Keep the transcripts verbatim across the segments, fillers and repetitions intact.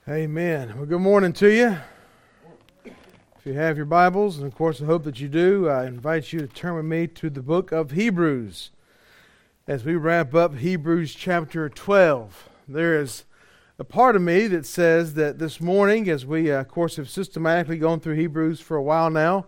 Amen. Well, good morning to you. If you have your Bibles, and of course I hope that you do, I invite you to turn with me to the book of Hebrews. As we wrap up Hebrews chapter twelve, there is a part of me that says that this morning, as we uh, of course have systematically gone through Hebrews for a while now,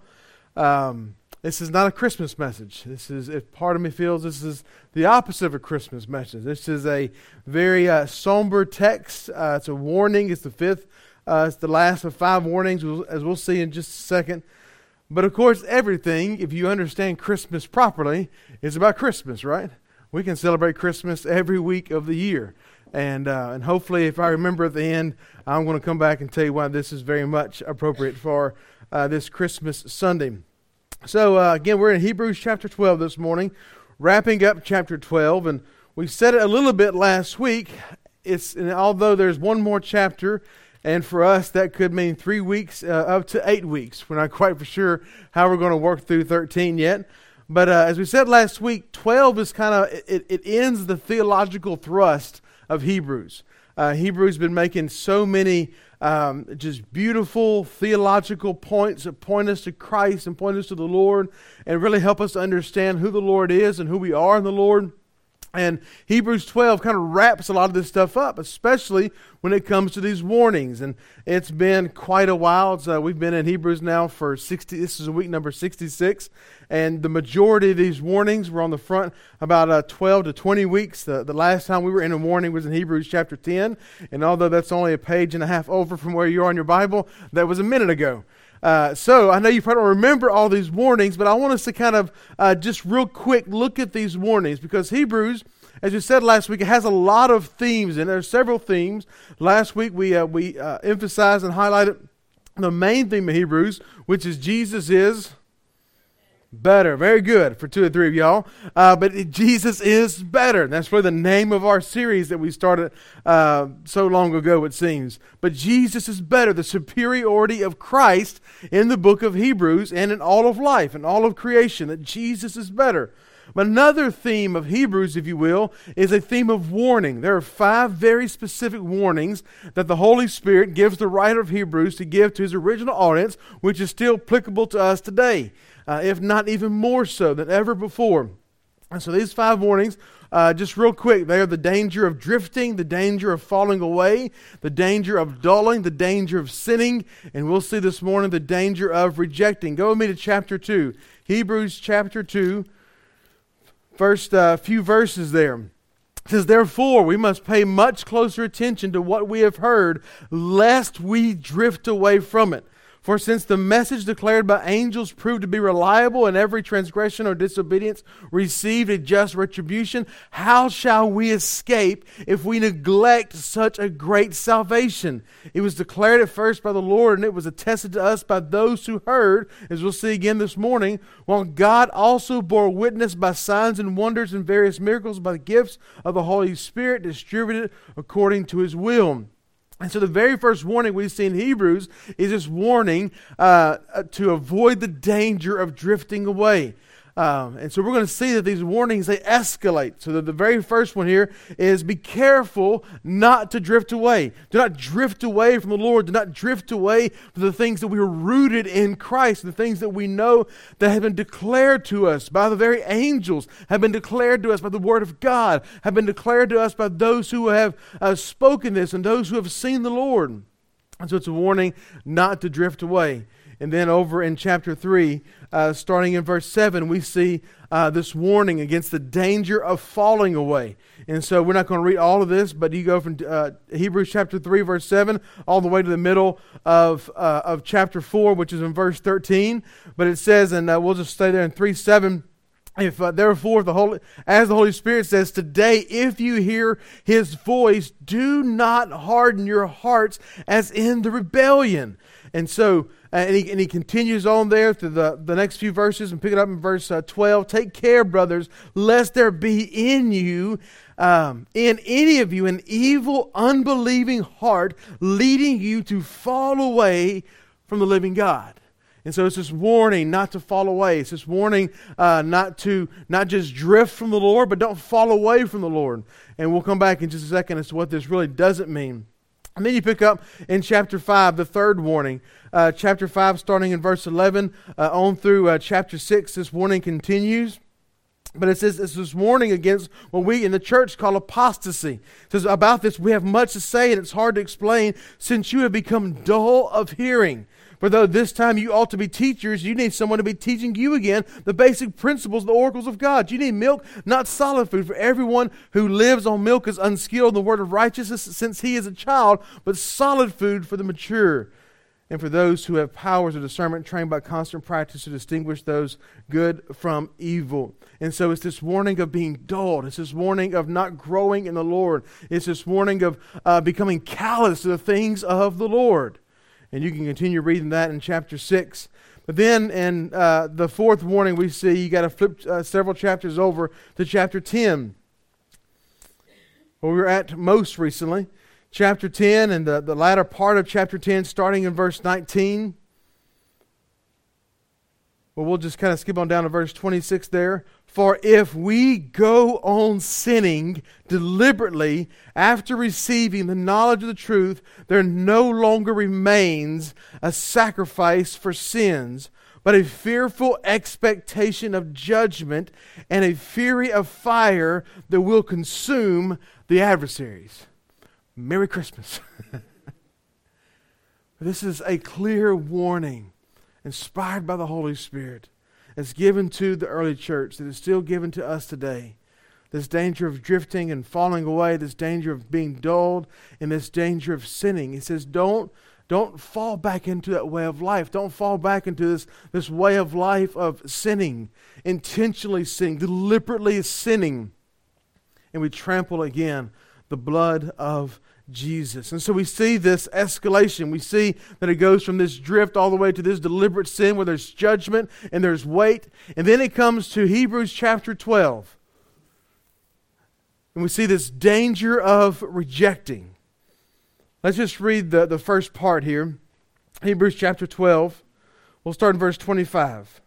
um, this is not a Christmas message. This is, if part of me feels this is the opposite of a Christmas message. This is a very uh, somber text. Uh, it's a warning. It's the fifth. Uh, it's the last of five warnings, as we'll see in just a second. But of course, everything, if you understand Christmas properly, is about Christmas, right? We can celebrate Christmas every week of the year. And uh, and hopefully, if I remember at the end, I'm going to come back and tell you why this is very much appropriate for uh, this Christmas Sunday. So, uh, again, we're in Hebrews chapter twelve this morning, wrapping up chapter twelve, and we said it a little bit last week. It's and although there's one more chapter, and for us that could mean three weeks, uh, up to eight weeks. We're not quite for sure how we're going to work through thirteen yet. But uh, as we said last week, twelve is kind of, it, it ends the theological thrust of Hebrews. Uh, Hebrews been making so many um, just beautiful theological points that point us to Christ and point us to the Lord and really help us to understand who the Lord is and who we are in the Lord. And Hebrews twelve kind of wraps a lot of this stuff up, especially when it comes to these warnings. And it's been quite a while. It's, uh, we've been in Hebrews now for sixty. This is week number sixty-six. And the majority of these warnings were on the front about uh, twelve to twenty weeks. The, the last time we were in a warning was in Hebrews chapter ten. And although that's only a page and a half over from where you are in your Bible, that was a minute ago. Uh, so I know you probably don't remember all these warnings, but I want us to kind of uh, just real quick look at these warnings, because Hebrews, as we said last week, it has a lot of themes, and there are several themes. Last week we uh, we uh, emphasized and highlighted the main theme of Hebrews, which is Jesus is better. Very good for two or three of y'all. Uh, but it, Jesus is better. That's really the name of our series that we started uh, so long ago, it seems. But Jesus is better. The superiority of Christ in the book of Hebrews and in all of life and all of creation, that Jesus is better. But another theme of Hebrews, if you will, is a theme of warning. There are five very specific warnings that the Holy Spirit gives the writer of Hebrews to give to his original audience, which is still applicable to us today. Uh, if not even more so than ever before. And so these five warnings, uh, just real quick, they are the danger of drifting, the danger of falling away, the danger of dulling, the danger of sinning, and we'll see this morning the danger of rejecting. Go with me to chapter two. Hebrews chapter two, first uh, few verses there. It says, "Therefore we must pay much closer attention to what we have heard, lest we drift away from it. For since the message declared by angels proved to be reliable, and every transgression or disobedience received a just retribution, how shall we escape if we neglect such a great salvation? It was declared at first by the Lord, and it was attested to us by those who heard," as we'll see again this morning, "while God also bore witness by signs and wonders and various miracles by the gifts of the Holy Spirit distributed according to His will." And so the very first warning we see in Hebrews is this warning uh, to avoid the danger of drifting away. Um, and so we're going to see that these warnings, they escalate. So that the very first one here is be careful not to drift away. Do not drift away from the Lord. Do not drift away from the things that we are rooted in Christ, the things that we know that have been declared to us by the very angels, have been declared to us by the Word of God, have been declared to us by those who have uh, spoken this and those who have seen the Lord. And so it's a warning not to drift away. And then over in chapter three, uh, starting in verse seven, we see uh, this warning against the danger of falling away. And so we're not going to read all of this, but you go from uh, Hebrews chapter three, verse seven, all the way to the middle of uh, of chapter four, which is in verse thirteen. But it says, and uh, we'll just stay there in three seven, If uh, therefore, the Holy, as the Holy Spirit says, today, if you hear His voice, do not harden your hearts as in the rebellion. And so, uh, and, he, and he continues on there through the, the next few verses, and pick it up in verse uh, twelve. "Take care, brothers, lest there be in you, um, in any of you, an evil, unbelieving heart, leading you to fall away from the living God." And so it's this warning not to fall away. It's this warning uh, not to not just drift from the Lord, but don't fall away from the Lord. And we'll come back in just a second as to what this really doesn't mean. And then you pick up in chapter five, the third warning. Uh, chapter five, starting in verse eleven, uh, on through uh, chapter six, this warning continues. But it says it's this warning against what we in the church call apostasy. It says about this we have much to say, and it's hard to explain, since you have become dull of hearing. For though this time you ought to be teachers, you need someone to be teaching you again the basic principles, the oracles of God. You need milk, not solid food. For everyone who lives on milk is unskilled in the word of righteousness, since he is a child, but solid food for the mature. And for those who have powers of discernment, trained by constant practice to distinguish those good from evil. And so it's this warning of being dulled. It's this warning of not growing in the Lord. It's this warning of uh, becoming callous to the things of the Lord. And you can continue reading that in chapter six. But then in uh, the fourth warning we see, you got to flip uh, several chapters over to chapter ten, where we were at most recently. Chapter ten and the, the latter part of chapter ten, starting in verse nineteen. Well, we'll just kind of skip on down to verse twenty-six there. For if we go on sinning deliberately after receiving the knowledge of the truth, there no longer remains a sacrifice for sins, but a fearful expectation of judgment and a fury of fire that will consume the adversaries. Merry Christmas. This is a clear warning, inspired by the Holy Spirit. It's given to the early church, that is still given to us today. This danger of drifting and falling away, this danger of being dulled, and this danger of sinning. He says, don't, don't fall back into that way of life. Don't fall back into this, this way of life of sinning, intentionally sinning, deliberately sinning. And we trample again the blood of Jesus. And so we see this escalation. We see that it goes from this drift all the way to this deliberate sin where there's judgment and there's weight. And then it comes to Hebrews chapter twelve. And we see this danger of rejecting. Let's just read the, the first part here. Hebrews chapter twelve. We'll start in verse twenty-five.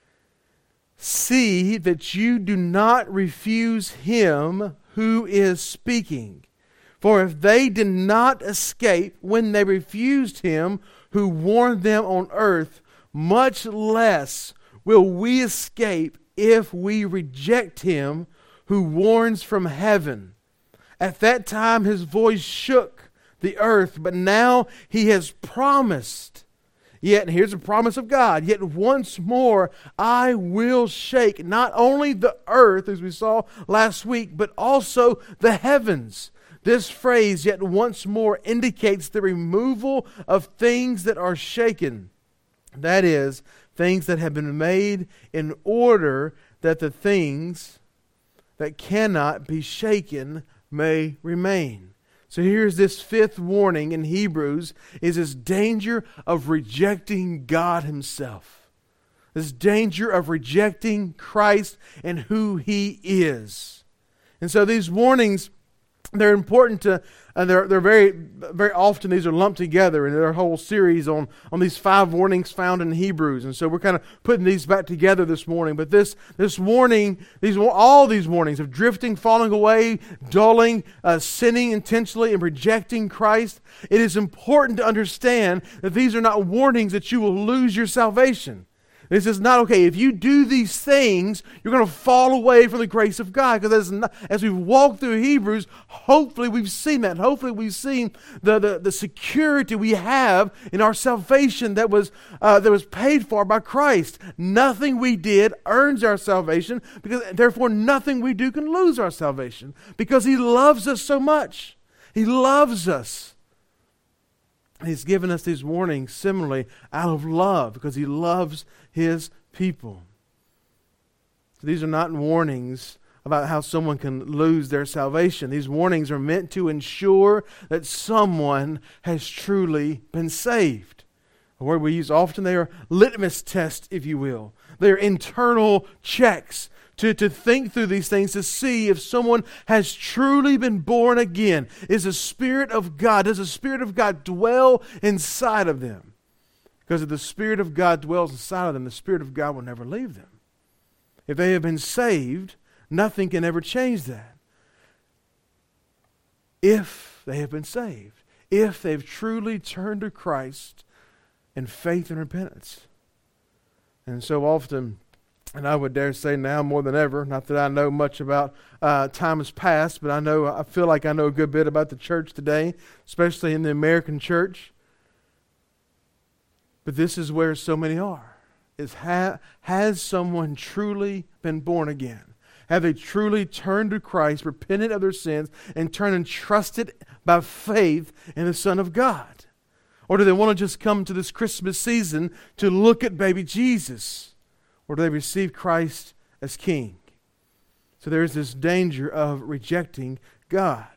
See that you do not refuse him who is speaking. For if they did not escape when they refused him who warned them on earth, much less will we escape if we reject him who warns from heaven. At that time his voice shook the earth, but now he has promised. Yet, here's a promise of God, yet once more I will shake not only the earth, as we saw last week, but also the heavens. This phrase, yet once more, indicates the removal of things that are shaken. That is, things that have been made in order that the things that cannot be shaken may remain. So here's this fifth warning in Hebrews, is this danger of rejecting God himself. This danger of rejecting Christ and who he is. And so these warnings, they're important to, uh, they're, they're very, very often these are lumped together in their whole series on, on these five warnings found in Hebrews. And so we're kind of putting these back together this morning. But this, this warning, these all these warnings of drifting, falling away, dulling, uh, sinning intentionally, and rejecting Christ, it is important to understand that these are not warnings that you will lose your salvation. This is not, okay, if you do these things, you're going to fall away from the grace of God. Because as, as we've walked through Hebrews, hopefully we've seen that. Hopefully we've seen the, the, the security we have in our salvation that was, uh, that was paid for by Christ. Nothing we did earns our salvation, because therefore nothing we do can lose our salvation. Because he loves us so much. He loves us. He's given us these warnings similarly out of love, because he loves his people. So these are not warnings about how someone can lose their salvation. These warnings are meant to ensure that someone has truly been saved. A word we use often, they are litmus tests, if you will. They are internal checks to, to think through these things to see if someone has truly been born again. Is the Spirit of God, does the Spirit of God dwell inside of them? Because if the Spirit of God dwells inside of them, the Spirit of God will never leave them. If they have been saved, nothing can ever change that. If they have been saved. if they've truly turned to Christ in faith and repentance. And so often, and I would dare say now more than ever, not that I know much about uh, times past, but I know I feel like I know a good bit about the church today, especially in the American church. But this is where so many are. Is ha- has someone truly been born again? Have they truly turned to Christ, repented of their sins, and turned and trusted by faith in the Son of God? Or do they want to just come to this Christmas season to look at baby Jesus? Or do they receive Christ as King? So there is this danger of rejecting God.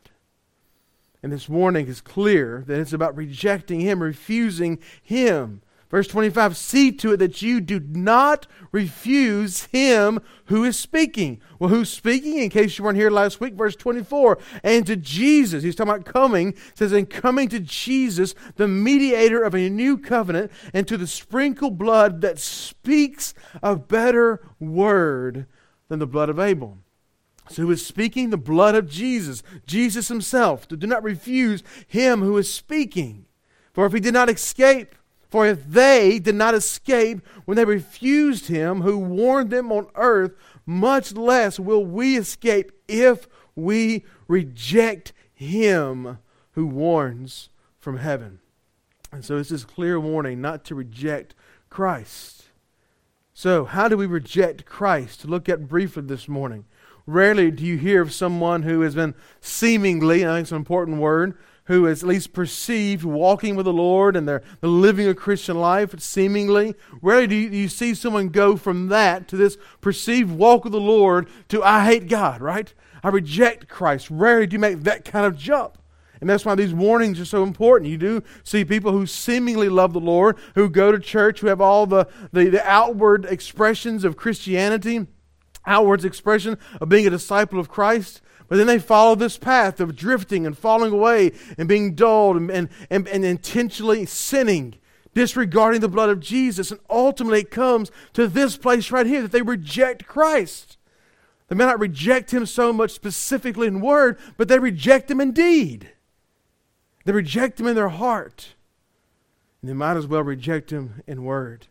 And this warning is clear that it's about rejecting Him, refusing Him. Verse twenty-five, see to it that you do not refuse Him who is speaking. Well, who's speaking? In case you weren't here last week, verse twenty-four, and to Jesus. He's talking about coming. It says, in coming to Jesus, the mediator of a new covenant, and to the sprinkled blood that speaks a better word than the blood of Abel. So who is speaking? The blood of Jesus. Jesus Himself. Do not refuse Him who is speaking. For if He did not escape, For if they did not escape when they refused Him who warned them on earth, much less will we escape if we reject Him who warns from heaven. And so it's this clear warning not to reject Christ. So how do we reject Christ? To look at briefly this morning. Rarely do you hear of someone who has been seemingly, I think it's an important word, who is at least perceived walking with the Lord and they're, they're living a Christian life, seemingly. Rarely do you, do you see someone go from that to this perceived walk with the Lord to I hate God, right? I reject Christ. Rarely do you make that kind of jump. And that's why these warnings are so important. You do see people who seemingly love the Lord, who go to church, who have all the, the, the outward expressions of Christianity, outward expression of being a disciple of Christ. But then they follow this path of drifting and falling away and being dulled and, and, and, and intentionally sinning, disregarding the blood of Jesus. And ultimately it comes to this place right here that they reject Christ. They may not reject Him so much specifically in word, but they reject Him in deed. They reject Him in their heart. And they might as well reject Him in word.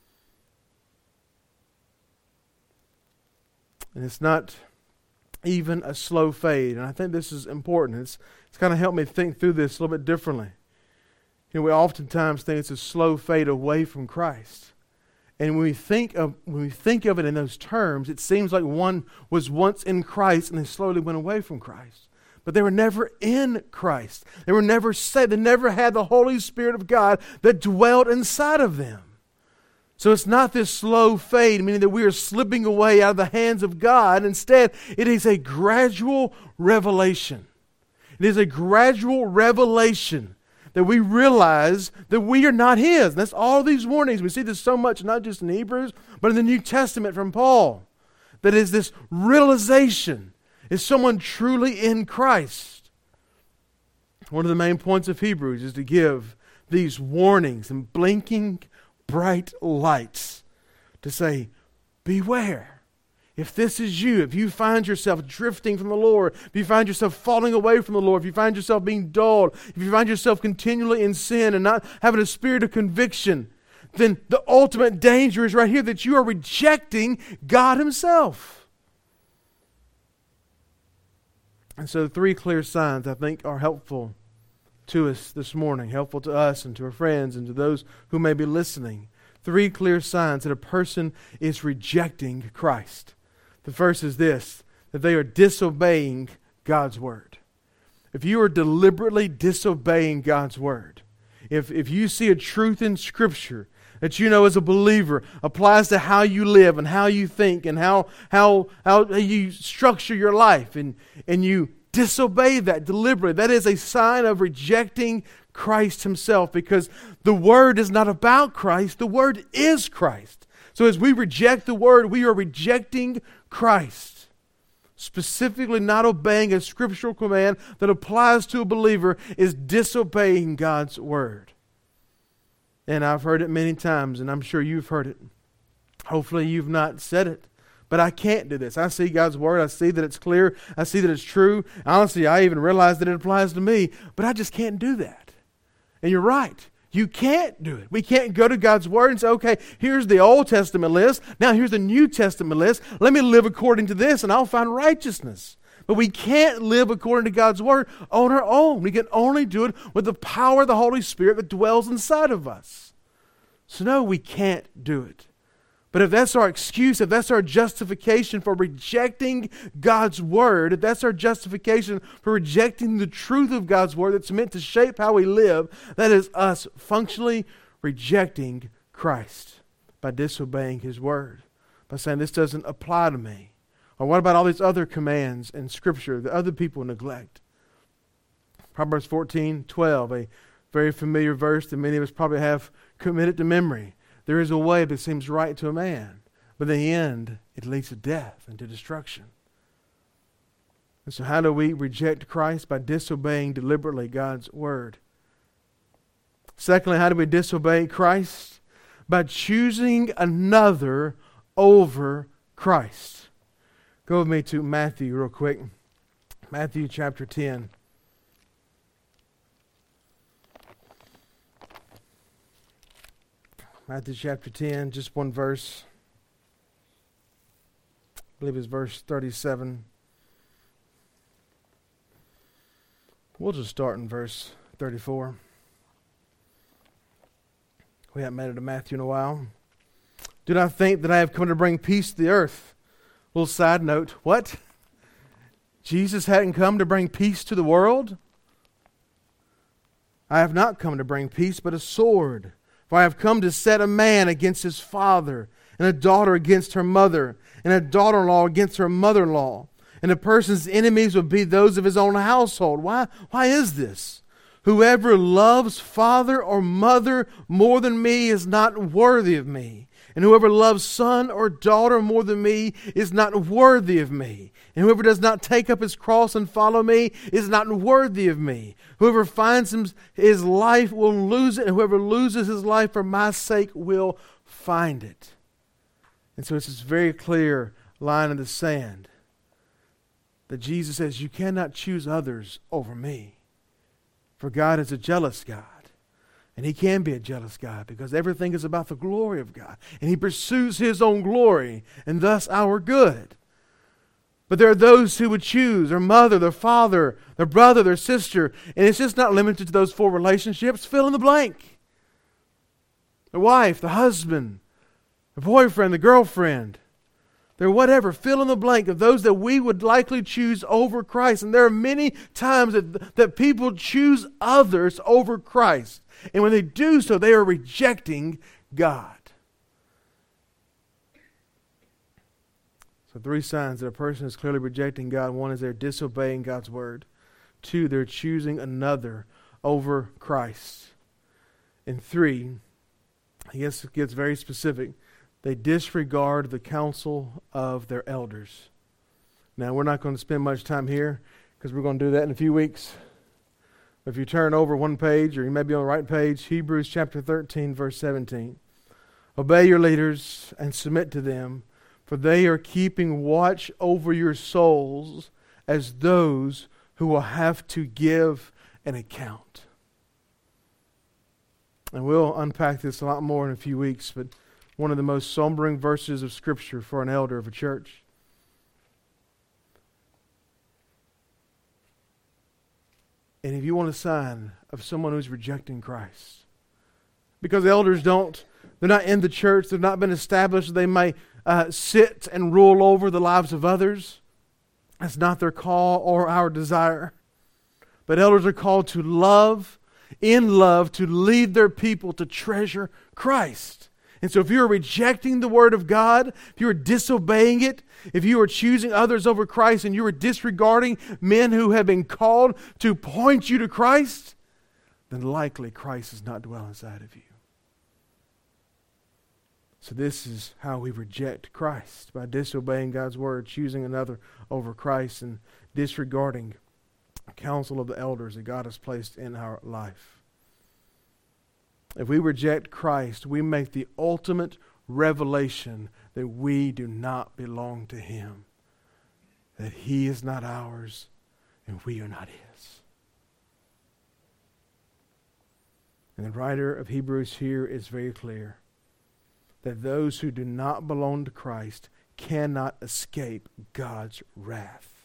And it's not even a slow fade. And I think this is important. It's, it's kind of helped me think through this a little bit differently. You know, we oftentimes think it's a slow fade away from Christ. And when we think of when we think of it in those terms, it seems like one was once in Christ and they slowly went away from Christ. But they were never in Christ. They were never saved. They never had the Holy Spirit of God that dwelt inside of them. So it's not this slow fade, meaning that we are slipping away out of the hands of God. Instead, it is a gradual revelation. It is a gradual revelation that we realize that we are not His. And that's all these warnings. We see this so much, not just in Hebrews, but in the New Testament from Paul. That is this realization. Is someone truly in Christ? One of the main points of Hebrews is to give these warnings and blinking bright lights to say, beware. If this is you, if you find yourself drifting from the Lord, if you find yourself falling away from the Lord, if you find yourself being dulled, if you find yourself continually in sin and not having a spirit of conviction, then the ultimate danger is right here that you are rejecting God Himself. And so three clear signs I think are helpful to us this morning, helpful to us and to our friends and to those who may be listening. Three clear signs that a person is rejecting Christ. The first is this, that they are disobeying God's word. If you are deliberately disobeying God's word, if, if you see a truth in Scripture that you know as a believer applies to how you live and how you think and how, how, how you structure your life, and, and you disobey that deliberately, that is a sign of rejecting Christ Himself, because the Word is not about Christ, the Word is Christ. So as we reject the Word, we are rejecting Christ. Specifically not obeying a scriptural command that applies to a believer is disobeying God's Word. And I've heard it many times, and I'm sure you've heard it. Hopefully you've not said it. But I can't do this. I see God's Word. I see that it's clear. I see that it's true. Honestly, I even realize that it applies to me. But I just can't do that. And you're right. You can't do it. We can't go to God's Word and say, okay, here's the Old Testament list. Now here's the New Testament list. Let me live according to this and I'll find righteousness. But we can't live according to God's Word on our own. We can only do it with the power of the Holy Spirit that dwells inside of us. So no, we can't do it. But if that's our excuse, if that's our justification for rejecting God's Word, if that's our justification for rejecting the truth of God's Word that's meant to shape how we live, that is us functionally rejecting Christ by disobeying His Word, by saying this doesn't apply to me. Or what about all these other commands in Scripture that other people neglect? Proverbs fourteen twelve, a very familiar verse that many of us probably have committed to memory. There is a way that seems right to a man, but in the end, it leads to death and to destruction. And so how do we reject Christ? By disobeying deliberately God's Word. Secondly, how do we disobey Christ? By choosing another over Christ. Go with me to Matthew real quick. Matthew chapter ten. Matthew chapter ten, just one verse. I believe it's verse thirty-seven. We'll just start in verse thirty-four. We haven't made it to Matthew in a while. Do not think that I have come to bring peace to the earth. Little side note. What? Jesus hadn't come to bring peace to the world? I have not come to bring peace, but a sword. For I have come to set a man against his father, and a daughter against her mother, and a daughter-in-law against her mother-in-law. And a person's enemies will be those of his own household. Why, why is this? Whoever loves father or mother more than me is not worthy of me. And whoever loves son or daughter more than me is not worthy of me. And whoever does not take up his cross and follow me is not worthy of me. Whoever finds him, his life will lose it, and whoever loses his life for my sake will find it. And so it's this very clear line in the sand that Jesus says, you cannot choose others over me. For God is a jealous God. And He can be a jealous God because everything is about the glory of God. And He pursues His own glory and thus our good. But there are those who would choose their mother, their father, their brother, their sister. And it's just not limited to those four relationships. Fill in the blank. The wife, the husband, the boyfriend, the girlfriend. They're whatever. Fill in the blank of those that we would likely choose over Christ. And there are many times that, that people choose others over Christ. And when they do so, they are rejecting God. So three signs that a person is clearly rejecting God. One is they're disobeying God's word. Two, they're choosing another over Christ. And three, I guess it gets very specific, they disregard the counsel of their elders. Now, we're not going to spend much time here because we're going to do that in a few weeks. If you turn over one page, or you may be on the right page, Hebrews chapter thirteen, verse seventeen. Obey your leaders and submit to them, for they are keeping watch over your souls as those who will have to give an account. And we'll unpack this a lot more in a few weeks, but one of the most sombering verses of Scripture for an elder of a church. And if you want a sign of someone who's rejecting Christ, because elders don't, they're not in the church, they've not been established, they may uh, sit and rule over the lives of others. That's not their call or our desire. But elders are called to love, in love, to lead their people to treasure Christ. And so if you're rejecting the Word of God, if you're disobeying it, if you are choosing others over Christ and you are disregarding men who have been called to point you to Christ, then likely Christ does not dwell inside of you. So this is how we reject Christ, by disobeying God's Word, choosing another over Christ, and disregarding the counsel of the elders that God has placed in our life. If we reject Christ, we make the ultimate revelation that we do not belong to Him, that He is not ours and we are not His. And the writer of Hebrews here is very clear that those who do not belong to Christ cannot escape God's wrath.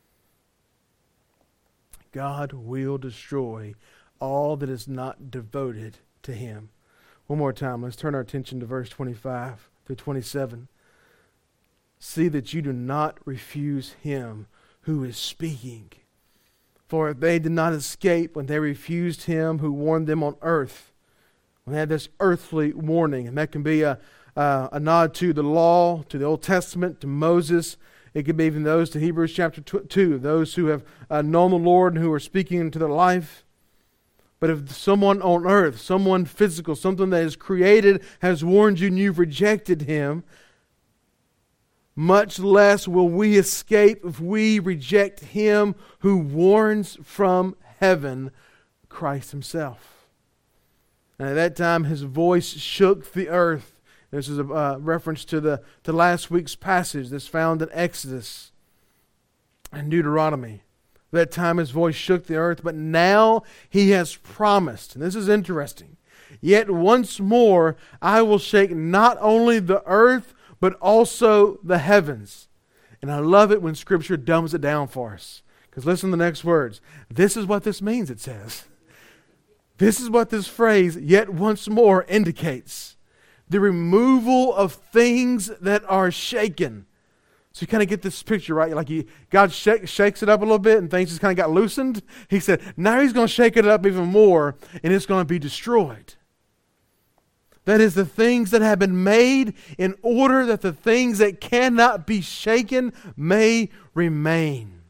God will destroy all that is not devoted to Him. One more time, let's turn our attention to verse twenty-five through twenty-seven. See that you do not refuse Him who is speaking. For if they did not escape when they refused Him who warned them on earth, when they had this earthly warning, and that can be a, uh, a nod to the law, to the Old Testament, to Moses. It could be even those to Hebrews chapter two, those who have uh, known the Lord and who are speaking into their life. But if someone on earth, someone physical, something that is created, has warned you and you've rejected Him, much less will we escape if we reject Him who warns from heaven, Christ Himself. And at that time His voice shook the earth. This is a uh, reference to the to last week's passage that's found in Exodus and Deuteronomy. At that time His voice shook the earth, but now He has promised, and this is interesting, yet once more I will shake not only the earth, but also the heavens. And I love it when Scripture dumbs it down for us. Because listen to the next words. This is what this means, it says. This is what this phrase, yet once more, indicates. The removal of things that are shaken. So you kind of get this picture, right? Like he, God shake, shakes it up a little bit and things just kind of got loosened. He said, now He's going to shake it up even more and it's going to be destroyed. That is, the things that have been made in order that the things that cannot be shaken may remain.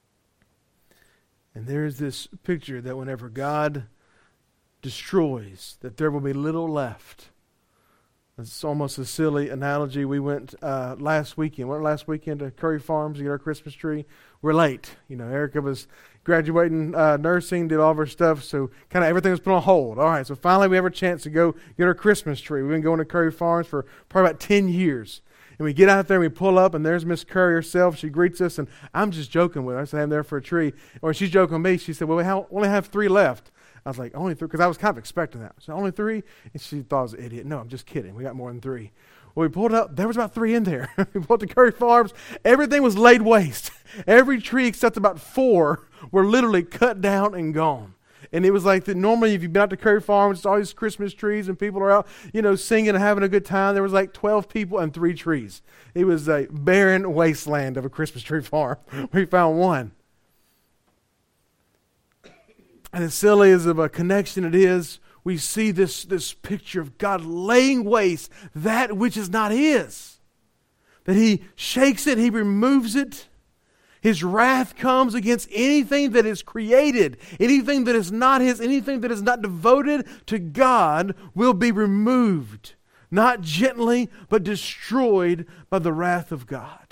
And there is this picture that whenever God destroys, that there will be little left. It's almost a silly analogy. We went uh, last weekend. Went last weekend to Curry Farms to get our Christmas tree. We're late. You know, Erica was graduating uh, nursing, did all of her stuff, so kind of everything was put on hold. All right, so finally we have a chance to go get our Christmas tree. We've been going to Curry Farms for probably about ten years. And we get out there and we pull up, and there's Miss Curry herself. She greets us, and I'm just joking with her. I said, I'm there for a tree. Or she's joking with me. She said, well, we only have three left. I was like, only three? Because I was kind of expecting that. So only three? And she thought I was an idiot. No, I'm just kidding. We got more than three. Well, we pulled up. There was about three in there. We pulled to Curry Farms. Everything was laid waste. Every tree except about four were literally cut down and gone. And it was like that normally if you've been out to Curry Farms, it's all these Christmas trees and people are out, you know, singing and having a good time. There was like twelve people and three trees. It was a barren wasteland of a Christmas tree farm. We found one. And as silly as of a connection it is, we see this, this picture of God laying waste that which is not His. That He shakes it, He removes it. His wrath comes against anything that is created, anything that is not His, anything that is not devoted to God will be removed. Not gently, but destroyed by the wrath of God.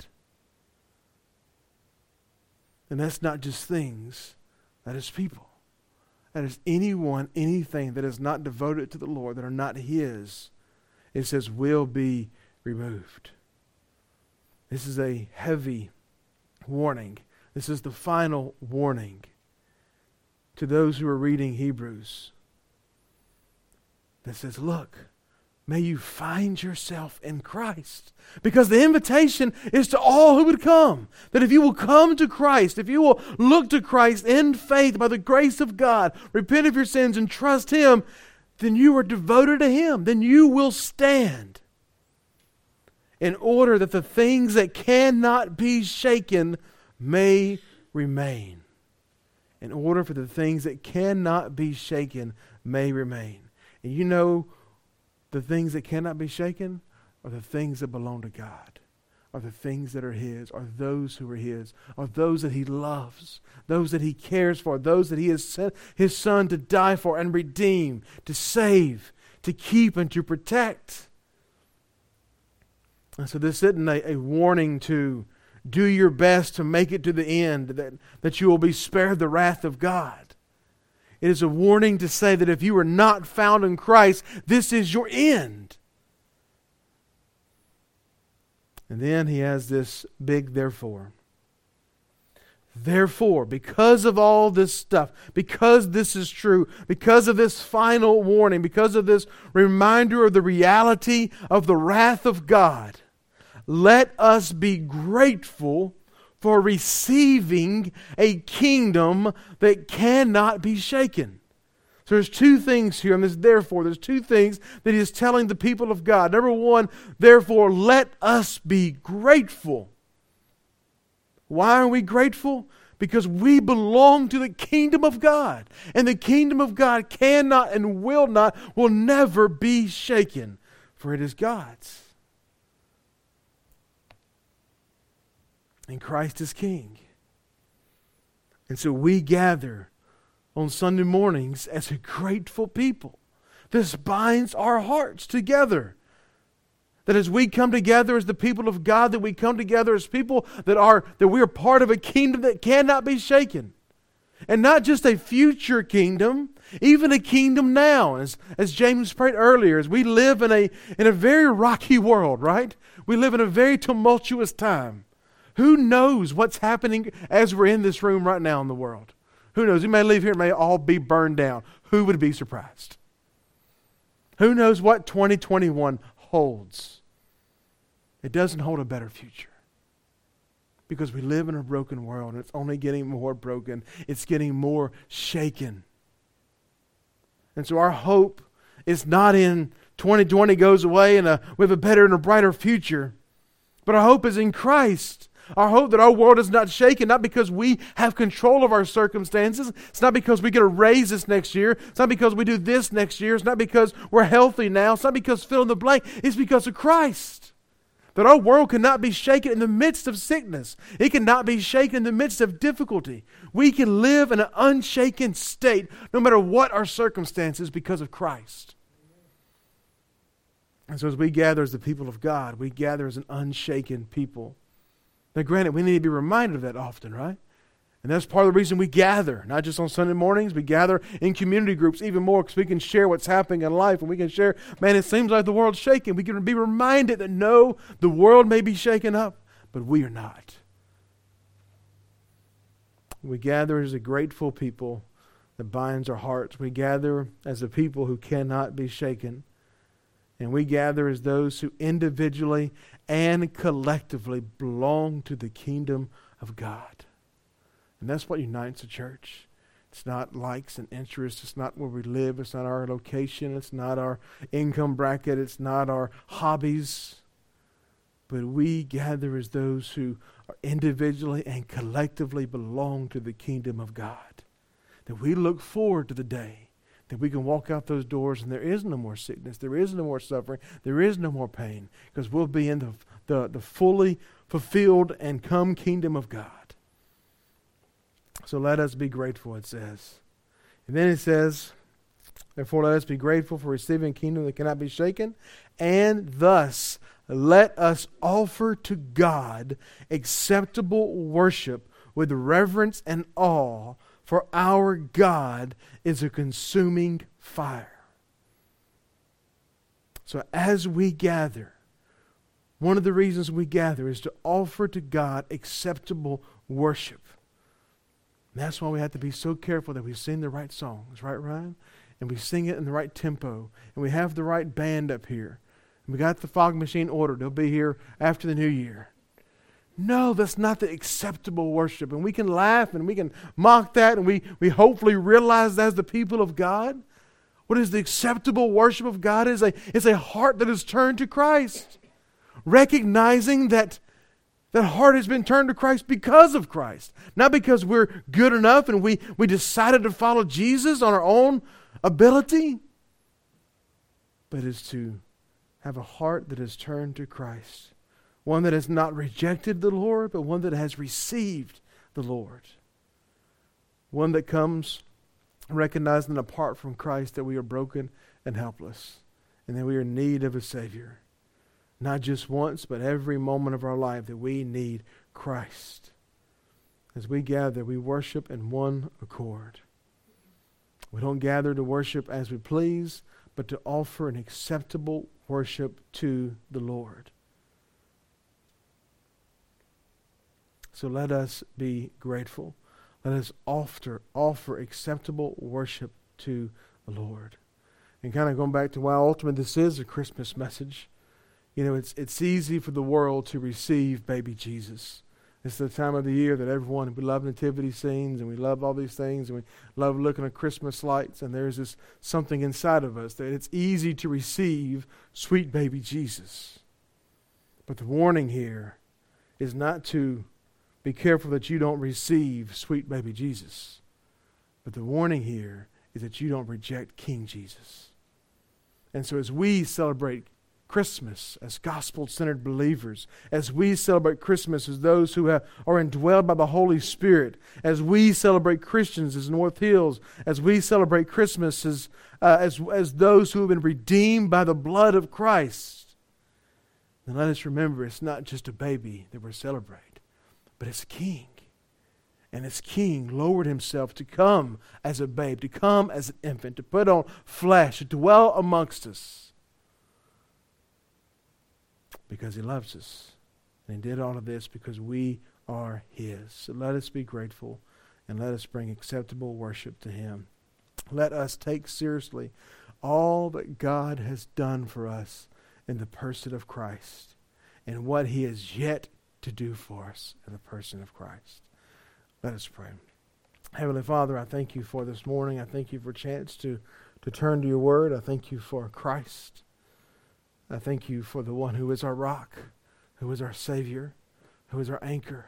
And that's not just things, that is people. That is anyone, anything that is not devoted to the Lord, that are not His, it says will be removed. This is a heavy warning. This is the final warning to those who are reading Hebrews that says, look, may you find yourself in Christ. Because the invitation is to all who would come. That if you will come to Christ, if you will look to Christ in faith by the grace of God, repent of your sins and trust Him, then you are devoted to Him. Then you will stand. In order that the things that cannot be shaken may remain. In order for the things that cannot be shaken may remain. And you know, the things that cannot be shaken are the things that belong to God, are the things that are His, are those who are His, are those that He loves, those that He cares for, those that He has sent His Son to die for and redeem, to save, to keep, and to protect. And so this isn't a, a warning to do your best to make it to the end, that, that you will be spared the wrath of God. It is a warning to say that if you are not found in Christ, this is your end. And then he has this big therefore. Therefore, because of all this stuff, because this is true, because of this final warning, because of this reminder of the reality of the wrath of God, let us be grateful for receiving a kingdom that cannot be shaken. So there's two things here, and this therefore, there's two things that he is telling the people of God. Number one, therefore, let us be grateful. Why are we grateful? Because we belong to the kingdom of God. And the kingdom of God cannot and will not, will never be shaken, for it is God's. And Christ is King. And so we gather on Sunday mornings as a grateful people. This binds our hearts together. That as we come together as the people of God, that we come together as people that are that we are part of a kingdom that cannot be shaken. And not just a future kingdom, even a kingdom now. As, as James prayed earlier, as we live in a, in a very rocky world, right? We live in a very tumultuous time. Who knows what's happening as we're in this room right now in the world? Who knows? We may leave here and may all be burned down. Who would be surprised? Who knows what twenty twenty-one holds? It doesn't hold a better future. Because we live in a broken world and it's only getting more broken. It's getting more shaken. And so our hope is not in twenty twenty goes away and a, we have a better and a brighter future. But our hope is in Christ. Our hope that our world is not shaken, not because we have control of our circumstances. It's not because we get a raise this next year. It's not because we do this next year. It's not because we're healthy now. It's not because fill in the blank. It's because of Christ. That our world cannot be shaken in the midst of sickness. It cannot be shaken in the midst of difficulty. We can live in an unshaken state no matter what our circumstances because of Christ. And so as we gather as the people of God, we gather as an unshaken people. Now granted, we need to be reminded of that often, right? And that's part of the reason we gather, not just on Sunday mornings, we gather in community groups even more because we can share what's happening in life and we can share, man, it seems like the world's shaking. We can be reminded that no, the world may be shaken up, but we are not. We gather as a grateful people that binds our hearts. We gather as a people who cannot be shaken. And we gather as those who individually and collectively belong to the kingdom of God. And that's what unites the church. It's not likes and interests. It's not where we live. It's not our location. It's not our income bracket. It's not our hobbies. But we gather as those who are individually and collectively belong to the kingdom of God. That we look forward to the day that we can walk out those doors and there is no more sickness, there is no more suffering, there is no more pain, because we'll be in the, the, the fully fulfilled and come kingdom of God. So let us be grateful, it says. And then it says, therefore let us be grateful for receiving a kingdom that cannot be shaken, and thus let us offer to God acceptable worship with reverence and awe, for our God is a consuming fire. So as we gather, one of the reasons we gather is to offer to God acceptable worship. And that's why we have to be so careful that we sing the right songs, right, Ryan? And we sing it in the right tempo. And we have the right band up here. And we got the fog machine ordered. They'll be here after the new year. No, that's not the acceptable worship. And we can laugh and we can mock that and we, we hopefully realize that as the people of God. What is the acceptable worship of God is a, it's a heart that is turned to Christ. Recognizing that that heart has been turned to Christ because of Christ. Not because we're good enough and we, we decided to follow Jesus on our own ability. But is to have a heart that is turned to Christ. One that has not rejected the Lord, but one that has received the Lord. One that comes recognizing apart from Christ that we are broken and helpless, and that we are in need of a Savior. Not just once, but every moment of our life that we need Christ. As we gather, we worship in one accord. We don't gather to worship as we please, but to offer an acceptable worship to the Lord. So let us be grateful. Let us offer, offer acceptable worship to the Lord. And kind of going back to why ultimately this is a Christmas message. You know, it's it's easy for the world to receive baby Jesus. It's the time of the year that everyone, we love nativity scenes and we love all these things and we love looking at Christmas lights, and there's this something inside of us that it's easy to receive sweet baby Jesus. But the warning here is not to be careful that you don't receive sweet baby Jesus. But the warning here is that you don't reject King Jesus. And so as we celebrate Christmas as gospel-centered believers, as we celebrate Christmas as those who have, are indwelled by the Holy Spirit, as we celebrate Christians as North Hills, as we celebrate Christmas as, uh, as, as those who have been redeemed by the blood of Christ, then let us remember it's not just a baby that we're celebrating, but it's a king. And this king lowered himself to come as a babe, to come as an infant, to put on flesh, to dwell amongst us. Because he loves us. And he did all of this because we are his. So let us be grateful and let us bring acceptable worship to him. Let us take seriously all that God has done for us in the person of Christ and what he has yet to do for us in the person of Christ. Let us pray. Heavenly Father, I thank you for this morning. I thank you for a chance to, to turn to your word. I thank you for Christ. I thank you for the one who is our rock, who is our Savior, who is our anchor.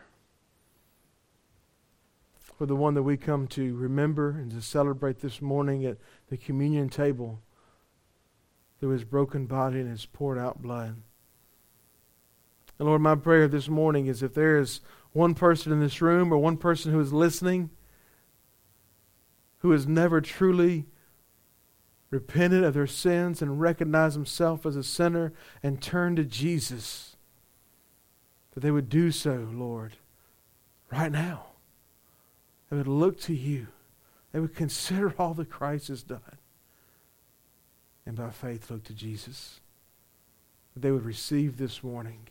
For the one that we come to remember and to celebrate this morning at the communion table through his broken body and his poured out blood. And Lord, my prayer this morning is if there is one person in this room or one person who is listening who has never truly repented of their sins and recognized himself as a sinner and turned to Jesus, that they would do so, Lord, right now. They would look to you. They would consider all that Christ has done. And by faith look to Jesus. That they would receive this morning.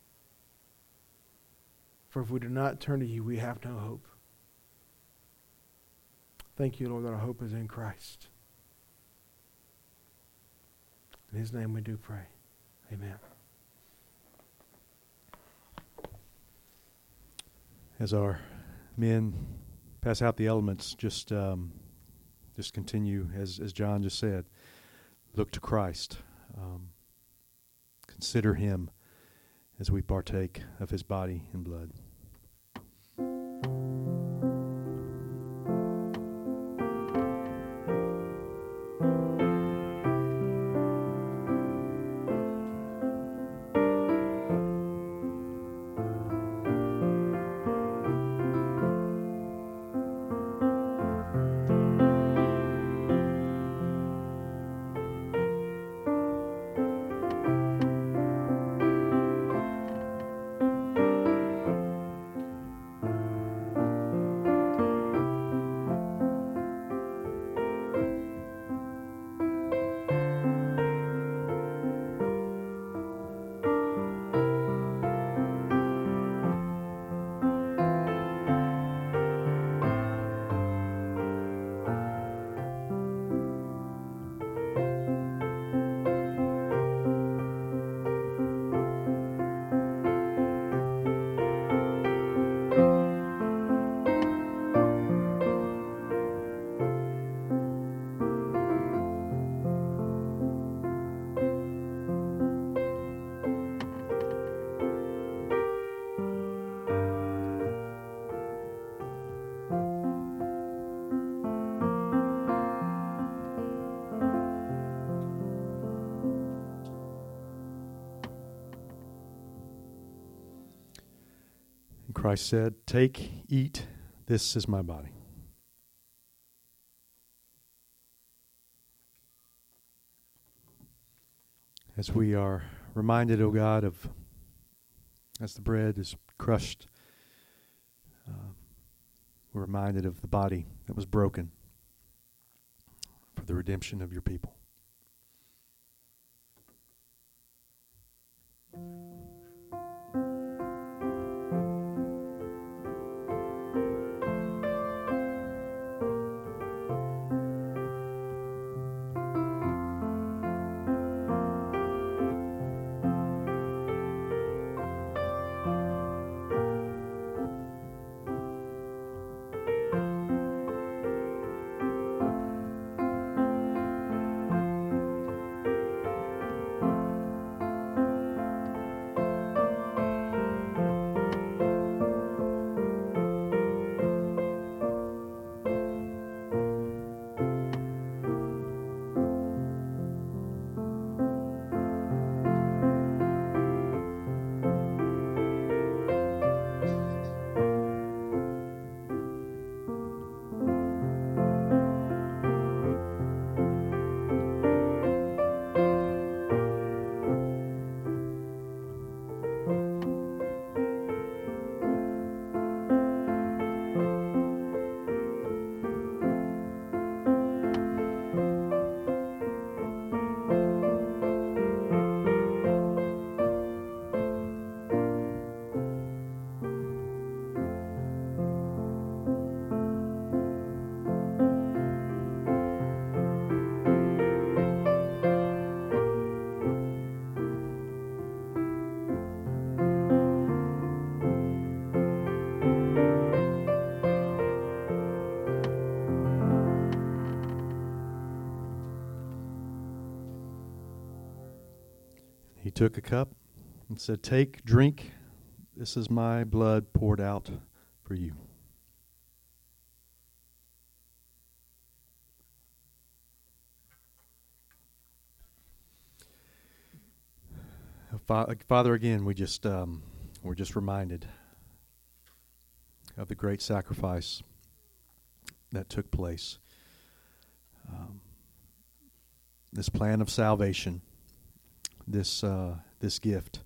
For if we do not turn to you, we have no hope. Thank you, Lord, that our hope is in Christ. In his name we do pray. Amen. As our men pass out the elements, just um, just continue, as, as John just said, look to Christ. Um, consider him as we partake of his body and blood. Christ said, "Take, eat, this is my body." As we are reminded, O God, of as the bread is crushed, uh, we're reminded of the body that was broken for the redemption of your people. He took a cup and said, "Take, drink. This is my blood poured out for you." Father, again, we just um, we're just reminded of the great sacrifice that took place. Um, this plan of salvation, this uh, this gift,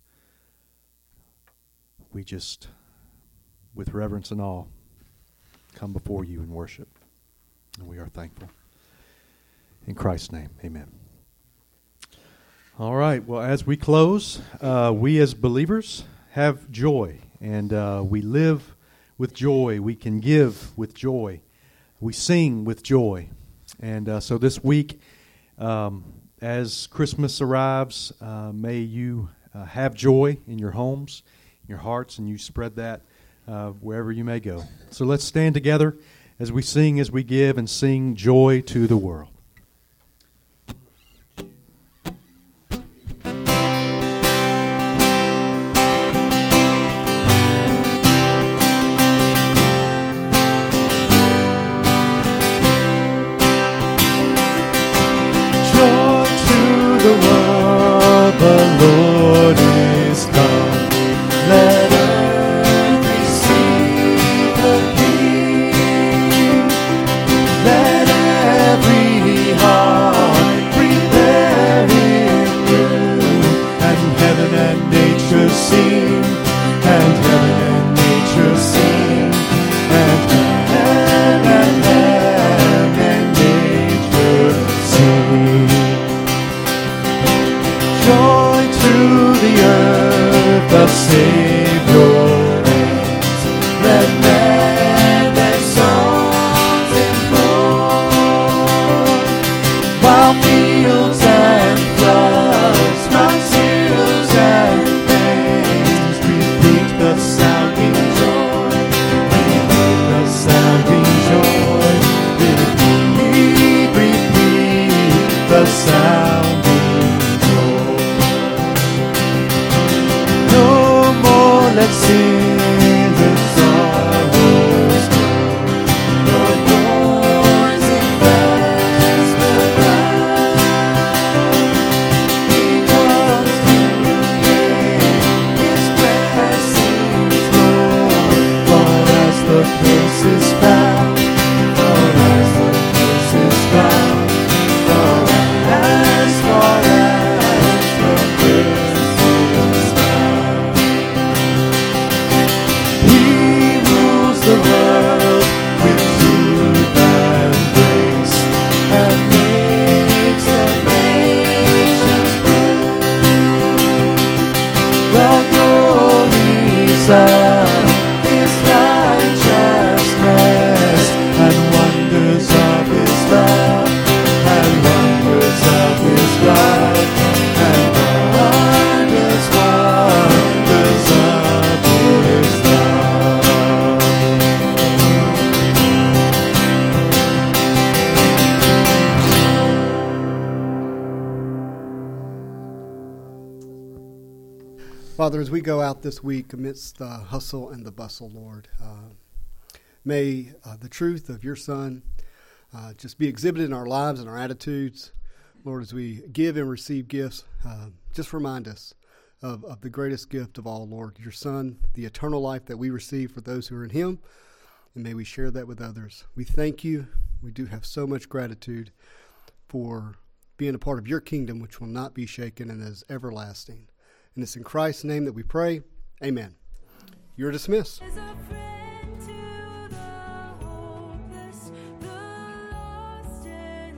we just, with reverence and awe, come before you and worship, and we are thankful. In Christ's name, amen. All right, well, as we close, uh, we as believers have joy, and uh, we live with joy. We can give with joy. We sing with joy. And uh, so this week, um, as Christmas arrives, uh, may you uh, have joy in your homes, in your hearts, and you spread that uh, wherever you may go. So let's stand together as we sing, as we give, and sing joy to the world. The world, the Lord is come. Let earth receive the King. Let every heart prepare Him room. And heaven and nature sing. And heaven and nature sing. And heaven and heaven and nature sing. Joy to the earth, the Savior reigns. Let men their songs implore, while fields and floods, mountains, hills and plains repeat the sounding joy, repeat the sounding joy, repeat, repeat the sounding. Let's sing the sorrows gone. The boys in bells will rise. He comes to gain His blessings, Lord. For as the curse is found, for as the curse is found, for as far as the curse is found. The world with truth and grace, and makes the nations prove the glories of His righteousness, and wonders of His love, and wonders of His love, and wonders, wonders of His love. Father, as we go out this week amidst the hustle and the bustle, Lord, uh, may uh, the truth of your Son uh, just be exhibited in our lives and our attitudes. Lord, as we give and receive gifts, uh, just remind us of, of the greatest gift of all, Lord, your Son, the eternal life that we receive for those who are in Him, and may we share that with others. We thank you. We do have so much gratitude for being a part of your kingdom, which will not be shaken and is everlasting. And it's in Christ's name that we pray. Amen. You're dismissed.